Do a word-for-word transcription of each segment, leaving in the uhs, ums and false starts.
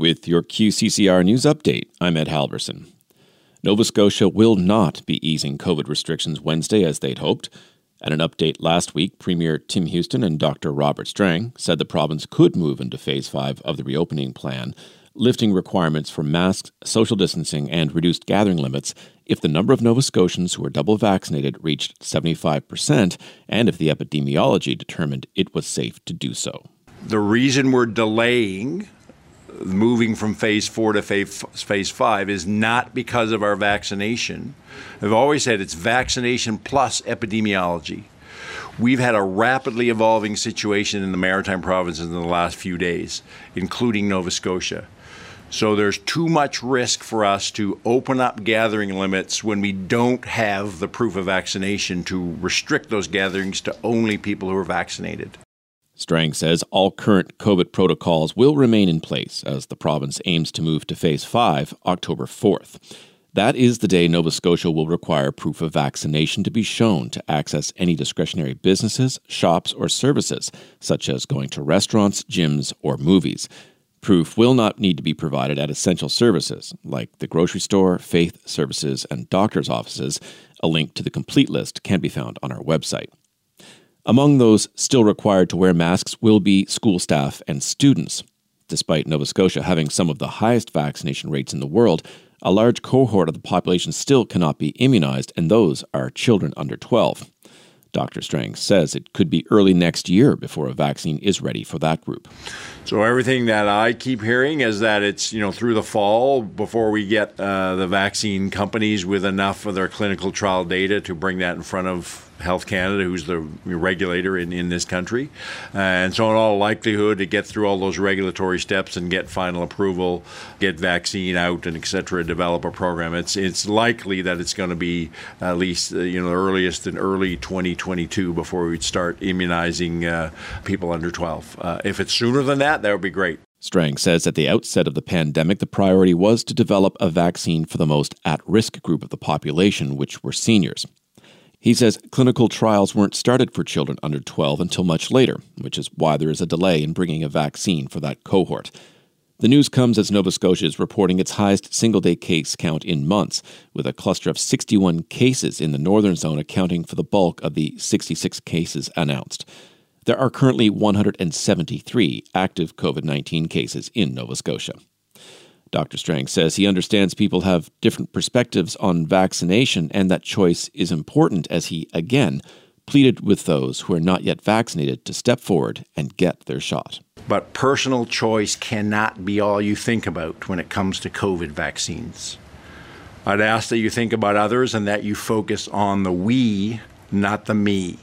With your Q C C R News Update, I'm Ed Halverson. Nova Scotia will not be easing COVID restrictions Wednesday as they'd hoped. At an update last week, Premier Tim Houston and Doctor Robert Strang said the province could move into Phase five of the reopening plan, lifting requirements for masks, social distancing, and reduced gathering limits if the number of Nova Scotians who are double vaccinated reached seventy-five percent and if the epidemiology determined it was safe to do so. The reason we're delaying moving from phase four to phase, phase five is not because of our vaccination. I've always said it's vaccination plus epidemiology. We've had a rapidly evolving situation in the maritime provinces in the last few days, including Nova Scotia. So there's too much risk for us to open up gathering limits when we don't have the proof of vaccination to restrict those gatherings to only people who are vaccinated. Strang says all current COVID protocols will remain in place as the province aims to move to Phase five October fourth. That is the day Nova Scotia will require proof of vaccination to be shown to access any discretionary businesses, shops, or services, such as going to restaurants, gyms, or movies. Proof will not need to be provided at essential services like the grocery store, faith services, and doctor's offices. A link to the complete list can be found on our website. Among those still required to wear masks will be school staff and students. Despite Nova Scotia having some of the highest vaccination rates in the world, a large cohort of the population still cannot be immunized, and those are children under twelve. Doctor Strang says it could be early next year before a vaccine is ready for that group. So everything that I keep hearing is that it's, you know, through the fall before we get uh, the vaccine companies with enough of their clinical trial data to bring that in front of Health Canada, who's the regulator in, in this country. Uh, and so in all likelihood to get through all those regulatory steps and get final approval, get vaccine out, and et cetera, develop a program. It's it's likely that it's going to be at least, uh, you know, the earliest in early twenty twenty-two before we'd start immunizing uh, people under twelve. Uh, if it's sooner than that, that would be great. Strang says at the outset of the pandemic, the priority was to develop a vaccine for the most at-risk group of the population, which were seniors. He says clinical trials weren't started for children under twelve until much later, which is why there is a delay in bringing a vaccine for that cohort. The news comes as Nova Scotia is reporting its highest single-day case count in months, with a cluster of sixty-one cases in the northern zone accounting for the bulk of the sixty-six cases announced. There are currently one hundred seventy-three active COVID nineteen cases in Nova Scotia. Doctor Strang says he understands people have different perspectives on vaccination and that choice is important as he, again, pleaded with those who are not yet vaccinated to step forward and get their shot. But personal choice cannot be all you think about when it comes to COVID vaccines. I'd ask that you think about others and that you focus on the we, not the me.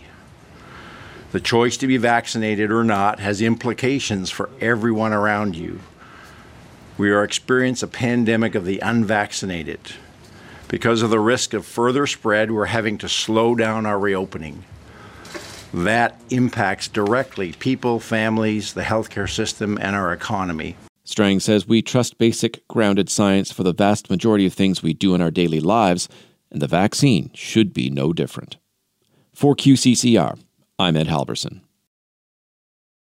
The choice to be vaccinated or not has implications for everyone around you. We are experiencing a pandemic of the unvaccinated. Because of the risk of further spread, we're having to slow down our reopening. That impacts directly people, families, the healthcare system, and our economy. Strang says we trust basic, grounded science for the vast majority of things we do in our daily lives, and the vaccine should be no different. For Q C C R, I'm Ed Halverson.